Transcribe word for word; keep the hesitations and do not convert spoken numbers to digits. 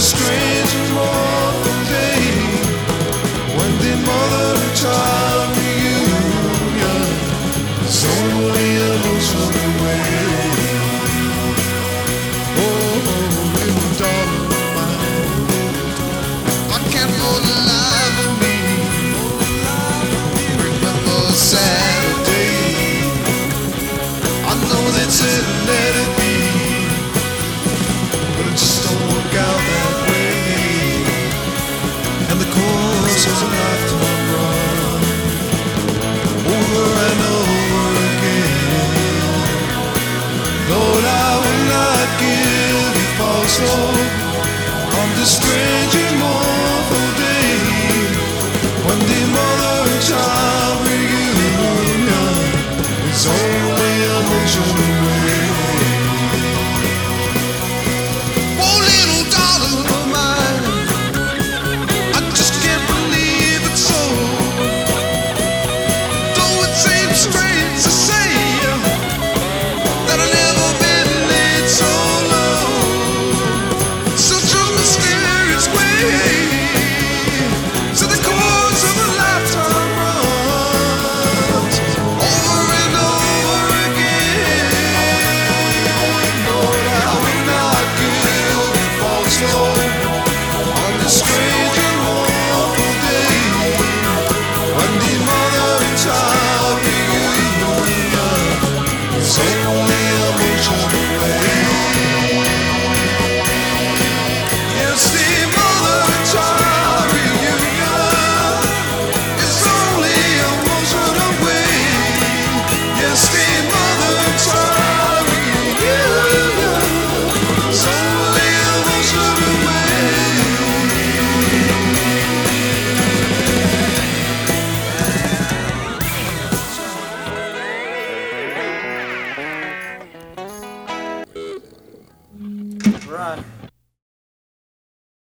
strange and awful day when the mother and child reunion is only a motion away. Oh, little daughter of mine, I can't for the life of me remember Saturday. I know they said let it be, but it just don't work out that way. And the course of a lifetime run over and over again. Lord, I will not give you false hope on this strange and awful day when the mother and child reunion is only a motion away. Oh, little darling of mine, I just can't believe it's so. Though it seems strange to say that I've never been laid so low, such a mysterious way. So the course of a lifetime runs over and over again. Lord, I will not give false hope on this strange and awful day when the mother and child